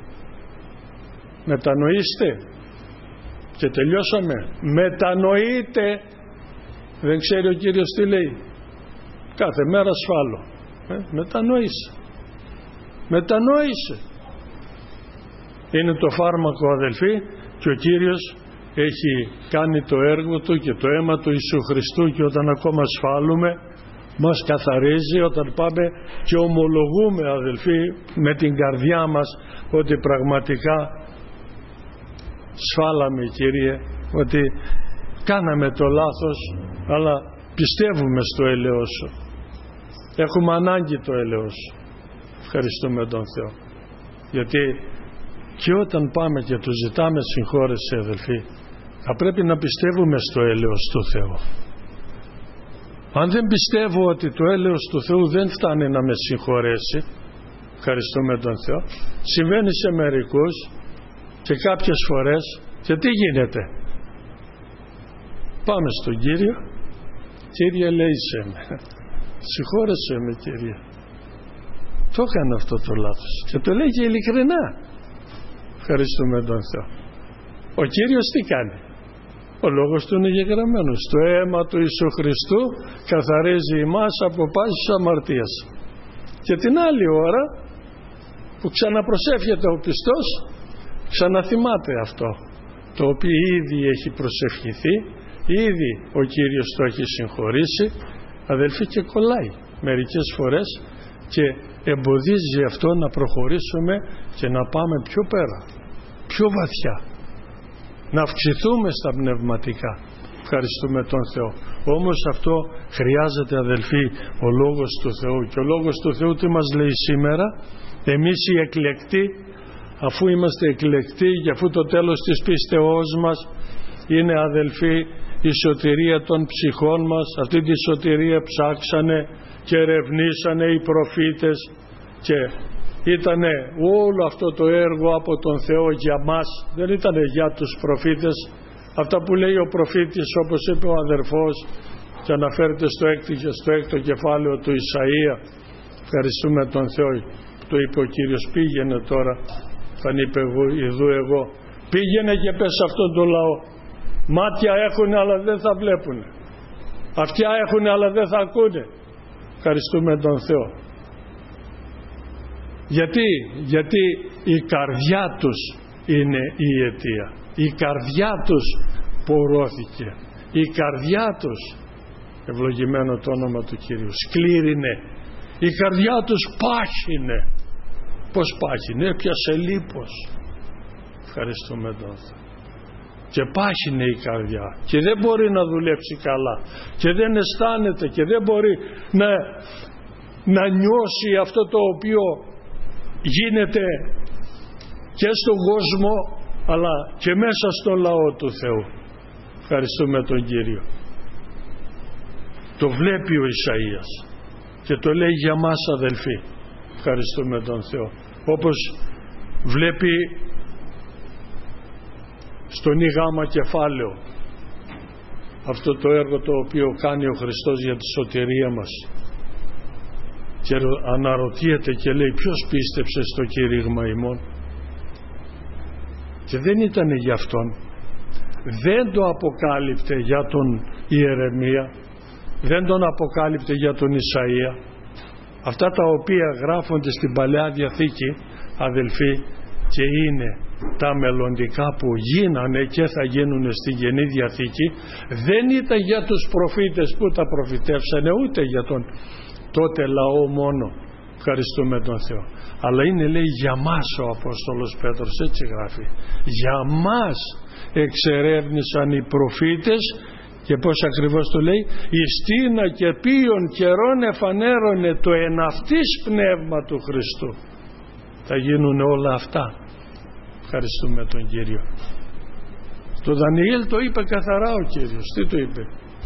μετανοήστε, και τελειώσαμε. Μετανοείτε. Δεν ξέρει ο Κύριος τι λέει? Κάθε μέρα σφάλω. ε, μετανοήσε, μετανόησε. Είναι το φάρμακο, αδελφοί, και ο Κύριος έχει κάνει το έργο Του και το αίμα του Ιησού Χριστού, και όταν ακόμα σφάλουμε μας καθαρίζει, όταν πάμε και ομολογούμε, αδελφοί, με την καρδιά μας ότι πραγματικά σφάλαμε, Κύριε, ότι κάναμε το λάθος, αλλά πιστεύουμε στο έλεος Σου, έχουμε ανάγκη το έλεος Σου. Ευχαριστούμε τον Θεό, γιατί και όταν πάμε και Του ζητάμε συγχώρεση, αδελφοί, θα πρέπει να πιστεύουμε στο έλεος του Θεού. Αν δεν πιστεύω ότι το έλεος του Θεού δεν φτάνει να με συγχωρέσει, ευχαριστούμε τον Θεό, συμβαίνει σε μερικούς και κάποιες φορές, και τι γίνεται? Πάμε στον Κύριο. Κύριε, ελέησέ με, συγχώρεσέ με, Κύριε. Το έκανε αυτό το λάθος και το λέει και ειλικρινά. Ευχαριστούμε τον Θεό. Ο Κύριος τι κάνει? Ο λόγος του είναι γεγραμμένος. Το αίμα του Ιησού Χριστού καθαρίζει εμάς από πάσης αμαρτίας. Και την άλλη ώρα που ξαναπροσεύχεται ο πιστός, ξαναθυμάται αυτό το οποίο ήδη έχει προσευχηθεί, ήδη ο Κύριος το έχει συγχωρήσει, αδελφοί, και κολλάει μερικές φορές και εμποδίζει αυτό να προχωρήσουμε και να πάμε πιο πέρα, πιο βαθιά, να αυξηθούμε στα πνευματικά. Ευχαριστούμε τον Θεό. Όμως αυτό χρειάζεται, αδελφοί, ο Λόγος του Θεού. Και ο Λόγος του Θεού τι μας λέει σήμερα? Εμείς οι εκλεκτοί, αφού είμαστε εκλεκτοί και αφού το τέλος της πίστεώς μας είναι, αδελφοί, η σωτηρία των ψυχών μας, αυτή τη σωτηρία ψάξανε και ερευνήσανε οι προφήτες και ήταν όλο αυτό το έργο από τον Θεό για μας, δεν ήταν για τους προφήτες. Αυτά που λέει ο προφήτης, όπως είπε ο αδερφός και αναφέρεται στο έκτο και στο έκτο κεφάλαιο του Ισαΐα, ευχαριστούμε τον Θεό, το είπε ο Κύριος, πήγαινε τώρα, όταν είπε εγώ, ειδού εγώ, πήγαινε και πες σε αυτόν τον λαό, μάτια έχουν αλλά δεν θα βλέπουν, αυτιά έχουν αλλά δεν θα ακούνε. Ευχαριστούμε τον Θεό. Γιατί, γιατί η καρδιά τους είναι η αιτία. Η καρδιά τους πορώθηκε. Η καρδιά τους, ευλογημένο το όνομα του Κυρίου, σκλήρινε. Η καρδιά τους πάχινε. Πώς πάχινε? Έπιασε λίπος. Ευχαριστούμε τον Θεό. Και πάχινε η καρδιά και δεν μπορεί να δουλέψει καλά και δεν αισθάνεται και δεν μπορεί να, να νιώσει αυτό το οποίο γίνεται και στον κόσμο αλλά και μέσα στον λαό του Θεού. Ευχαριστούμε τον Κύριο. Το βλέπει ο Ισαΐας και το λέει για μας, αδελφοί. Ευχαριστούμε τον Θεό. Όπως βλέπει στον ηγάμα κεφάλαιο αυτό το έργο το οποίο κάνει ο Χριστός για τη σωτηρία μας, και αναρωτιέται και λέει, ποιος πίστεψε στο κήρυγμα ημών? Και δεν ήταν για αυτόν, δεν το αποκάλυπτε για τον Ιερεμία, δεν τον αποκάλυπτε για τον Ισαΐα. Αυτά τα οποία γράφονται στην Παλαιά Διαθήκη, αδελφοί, και είναι τα μελλοντικά που γίνανε και θα γίνουν στη Καινή Διαθήκη, δεν ήταν για τους προφήτες που τα προφητεύσανε, ούτε για τον τότε λαό μόνο. Ευχαριστούμε τον Θεό. Αλλά είναι, λέει, για μας ο Απόστολος Πέτρος, έτσι γράφει. Για μας εξερεύνησαν οι προφήτες. Και πώς ακριβώς το λέει? Εις τίνα και ποιον καιρόν εφανέρωνε το εναυτής πνεύμα του Χριστού. Θα γίνουν όλα αυτά. Ευχαριστούμε τον Κύριο. Το Δανιήλ το είπε καθαρά ο Κύριος. Τι το είπε?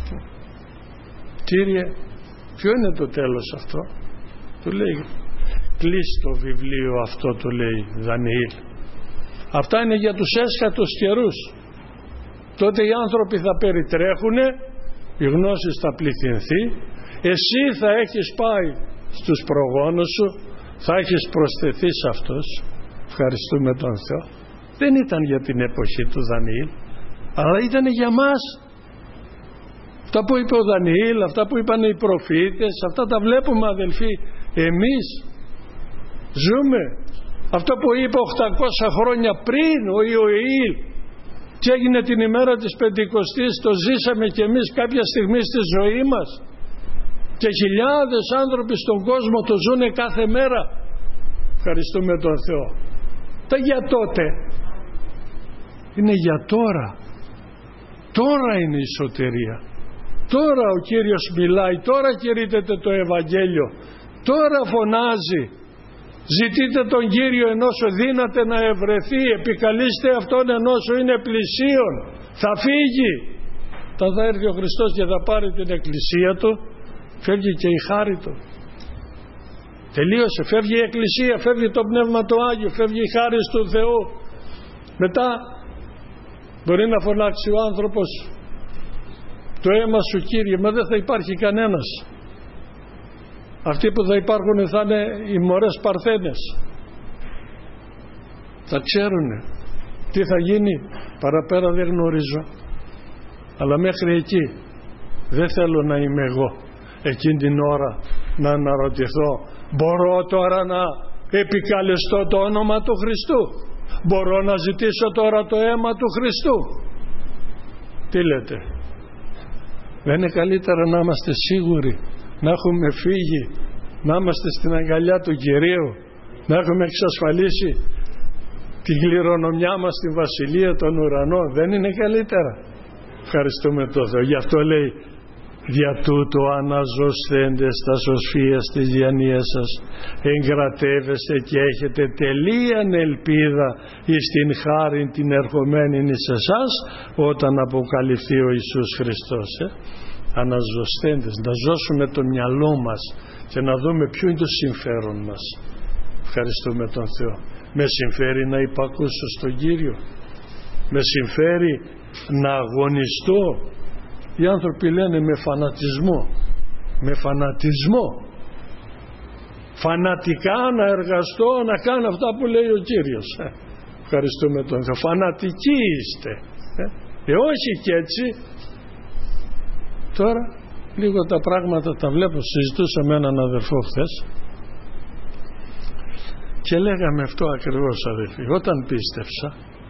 Κύριε, ποιο είναι το τέλος αυτό? Του λέει, κλείσει το βιβλίο αυτό, του λέει Δανιήλ. Αυτά είναι για τους έσχατους καιρούς. Τότε οι άνθρωποι θα περιτρέχουνε, η γνώση θα πληθυνθεί, εσύ θα έχεις πάει στους προγόνους σου, θα έχεις προσθεθεί σε αυτός. Ευχαριστούμε τον Θεό. Δεν ήταν για την εποχή του Δανιήλ, αλλά ήταν για μας. Αυτά που είπε ο Δανιήλ, αυτά που είπαν οι προφήτες, αυτά τα βλέπουμε, αδελφοί, εμείς ζούμε. Αυτό που είπε οκτακόσια χρόνια πριν ο Ιωήλ και έγινε την ημέρα της Πεντηκοστής, το ζήσαμε κι εμείς κάποια στιγμή στη ζωή μας και χιλιάδες άνθρωποι στον κόσμο το ζουνε κάθε μέρα. Ευχαριστούμε τον Θεό. Τα για τότε είναι για τώρα. Τώρα είναι η σωτηρία. Τώρα ο Κύριος μιλάει, τώρα κηρύττεται το Ευαγγέλιο, τώρα φωνάζει. Ζητείτε τον Κύριο ενώσο δύναται να ευρεθεί, επικαλείστε Αυτόν ενώσο είναι πλησίον. Θα φύγει. Όταν θα έρθει ο Χριστός και θα πάρει την εκκλησία Του, φεύγει και η χάρη Του. Τελείωσε, φεύγει η εκκλησία, φεύγει το Πνεύμα το Άγιο, φεύγει η χάρη του Θεού. Μετά μπορεί να φωνάξει ο άνθρωπος, το αίμα σου Κύριε, μα δεν θα υπάρχει κανένας. Αυτοί που θα υπάρχουν θα είναι οι μωρές παρθένες. Θα ξέρουνε τι θα γίνει παραπέρα, δεν γνωρίζω, αλλά μέχρι εκεί δεν θέλω να είμαι εγώ εκείνη την ώρα να αναρωτηθώ, μπορώ τώρα να επικαλεστώ το όνομα του Χριστού, μπορώ να ζητήσω τώρα το αίμα του Χριστού? Τι λέτε? Δεν είναι καλύτερα να είμαστε σίγουροι, να έχουμε φύγει, να είμαστε στην αγκαλιά του Κυρίου, να έχουμε εξασφαλίσει την κληρονομιά μας στη Βασιλεία των Ουρανών? Δεν είναι καλύτερα? Ευχαριστούμε τον Θεό. Γι' αυτό λέει, δια τούτο αναζωσθέντες τα σωσφίας της διανοίας σας εγκρατεύεστε και έχετε τελείαν ελπίδα εις την χάριν την ερχομένη εις εσάς όταν αποκαλυφθεί ο Ιησούς Χριστός. Ε? Αναζωσθέντες, να ζώσουμε το μυαλό μας και να δούμε ποιο είναι το συμφέρον μας. Ευχαριστούμε τον Θεό. Με συμφέρει να υπακούσω στον Κύριο, με συμφέρει να αγωνιστώ. Οι άνθρωποι λένε με φανατισμό, με φανατισμό, φανατικά να εργαστώ, να κάνω αυτά που λέει ο Κύριος. Ε, ευχαριστούμε τον Θεό. Φανατικοί είστε. Ε, ε όχι και έτσι. Τώρα λίγο τα πράγματα τα βλέπω. Συζητούσα με έναν αδερφό χθες και λέγαμε αυτό ακριβώς, αδελφοί. Όταν πίστεψα,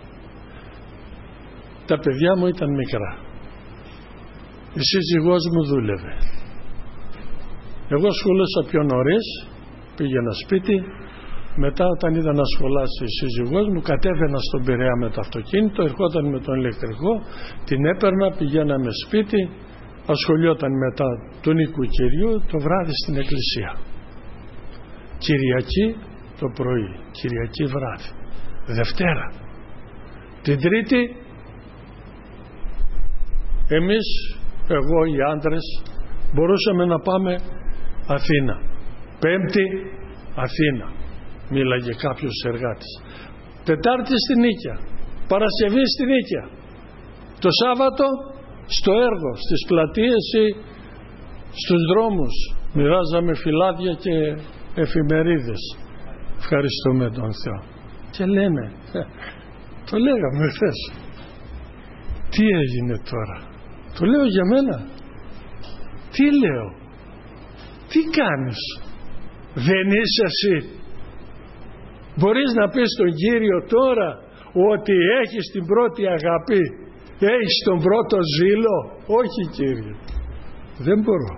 τα παιδιά μου ήταν μικρά, η σύζυγός μου δούλευε, εγώ σχολούσα πιο νωρίς, πήγαινα σπίτι. Μετά όταν είδα να σχολάσει η σύζυγός μου, κατέβαινα στον Πειραιά με το αυτοκίνητο, ερχόταν με τον ηλεκτρικό, την έπαιρνα, πηγαίναμε σπίτι, ασχολιόταν μετά του νοικοκυριού, το βράδυ στην εκκλησία. Κυριακή το πρωί, Κυριακή βράδυ, Δευτέρα. Την Τρίτη εμείς, εγώ, οι άντρες, μπορούσαμε να πάμε Αθήνα. Πέμπτη Αθήνα, μίλαγε κάποιος εργάτης. Τετάρτη στη Νίκαια, Παρασκευή στη Νίκαια. Το Σάββατο στο έργο, στις πλατείες ή στους δρόμους μοιράζαμε φυλάδια και εφημερίδες. Ευχαριστούμε τον Θεό. Και λένε, το λέγαμε χθες, τι έγινε τώρα? Το λέω για μένα. Τι λέω? Τι κάνεις? Δεν είσαι εσύ? Μπορείς να πεις στον Κύριο τώρα ότι έχεις την πρώτη αγάπη, έχεις τον πρώτο ζήλο? Όχι, Κύριε, δεν μπορώ.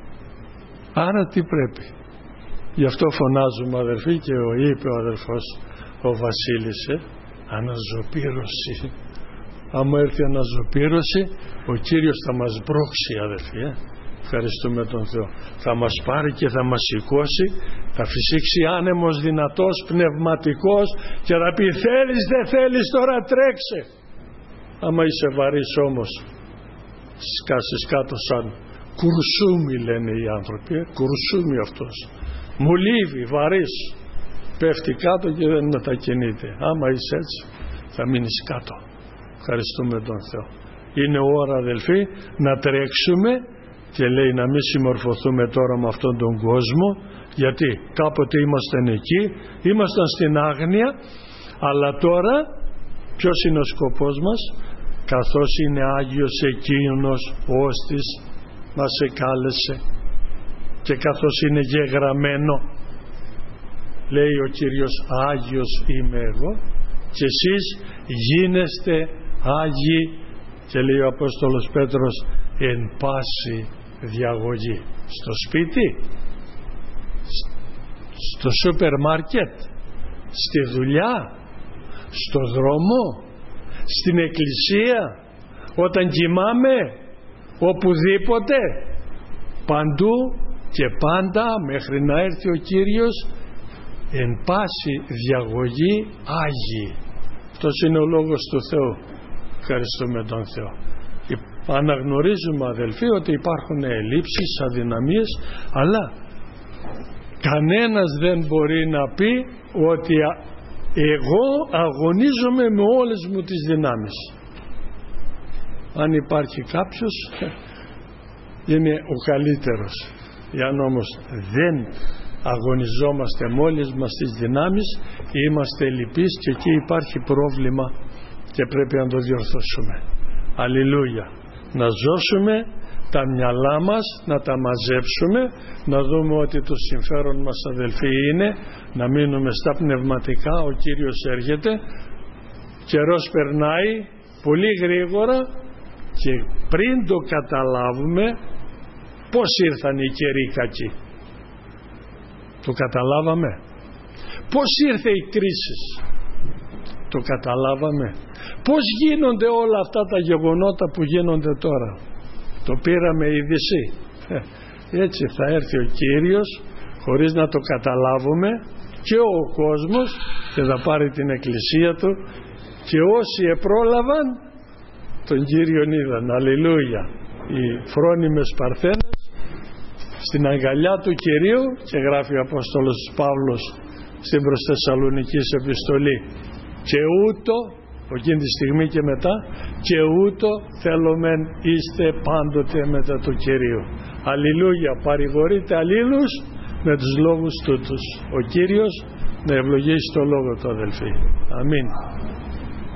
Άρα τι πρέπει? Γι' αυτό φωνάζουμε, αδερφοί, και ο, είπε ο αδερφός ο Βασίλης, ε, αναζωπήρωση. Άμα έρθει αναζωπήρωση, ο Κύριος θα μας μπρώξει, αδερφοί. Ε. Ευχαριστούμε τον Θεό. Θα μας πάρει και θα μας σηκώσει, θα φυσήξει άνεμος δυνατός, πνευματικός και θα πει, θέλεις δεν θέλεις, τώρα τρέξε. Άμα είσαι βαρύς όμως, σκάσεις κάτω σαν κουρσούμι, λένε οι άνθρωποι. Ε. Κουρσούμι αυτός. Μουλίβι, βαρύς. Πέφτει κάτω και δεν μετακινείται. Άμα είσαι έτσι, θα μείνεις κάτω. Ευχαριστούμε τον Θεό. Είναι ώρα, αδελφοί, να τρέξουμε και λέει να μην συμμορφωθούμε τώρα με αυτόν τον κόσμο, γιατί κάποτε ήμασταν εκεί, ήμασταν στην άγνοια, αλλά τώρα ποιος είναι ο σκοπός μας? Καθώς είναι Άγιος εκείνος όστις μας εκάλεσε και καθώς είναι γεγραμμένο, λέει ο Κύριος, Άγιος είμαι εγώ και εσείς γίνεστε Άγιοι, και λέει ο Απόστολος Πέτρος, εν πάση διαγωγή. Στο σπίτι, στο σούπερ μάρκετ, στη δουλειά, στο δρόμο, στην εκκλησία, όταν κοιμάμαι, οπουδήποτε, παντού και πάντα μέχρι να έρθει ο Κύριος, εν πάση διαγωγή Άγιοι. Αυτός είναι ο λόγος του Θεού. Ευχαριστούμε τον Θεό. Αναγνωρίζουμε, αδελφοί, ότι υπάρχουν ελλείψεις, αδυναμίες, αλλά κανένας δεν μπορεί να πει ότι εγώ αγωνίζομαι με όλες μου τις δυνάμεις. Αν υπάρχει κάποιος, είναι ο καλύτερος. Εάν όμως δεν αγωνιζόμαστε μόλις μας τις δυνάμεις, είμαστε λυπείς και εκεί υπάρχει πρόβλημα και πρέπει να το διορθώσουμε. Αλληλούια. Να ζώσουμε τα μυαλά μας, να τα μαζέψουμε, να δούμε ότι το συμφέρον μας, αδελφοί, είναι να μείνουμε στα πνευματικά. Ο Κύριος έρχεται, καιρός περνάει πολύ γρήγορα και πριν το καταλάβουμε πώς ήρθαν οι καιροί κακοί. Το καταλάβαμε? Πώς ήρθε η κρίση? Το καταλάβαμε? Πώς γίνονται όλα αυτά τα γεγονότα που γίνονται τώρα? Το πήραμε είδηση? Έτσι θα έρθει ο Κύριος χωρίς να το καταλάβουμε και ο κόσμος και θα πάρει την εκκλησία του και όσοι επρόλαβαν τον Κύριον είδαν. Αλληλούια. Οι φρόνιμες παρθένες στην αγκαλιά του Κυρίου, και γράφει ο Απόστολος Παύλος στην προς Θεσσαλονικής επιστολή, και ούτω εκείνη τη στιγμή και μετά, και ούτω θέλομεν είστε πάντοτε μετά του Κυρίου. Αλληλούια. Παρηγορείτε αλλήλους με τους λόγους τούτους. Ο Κύριος να ευλογήσει το λόγο του, αδελφοί. Αμήν.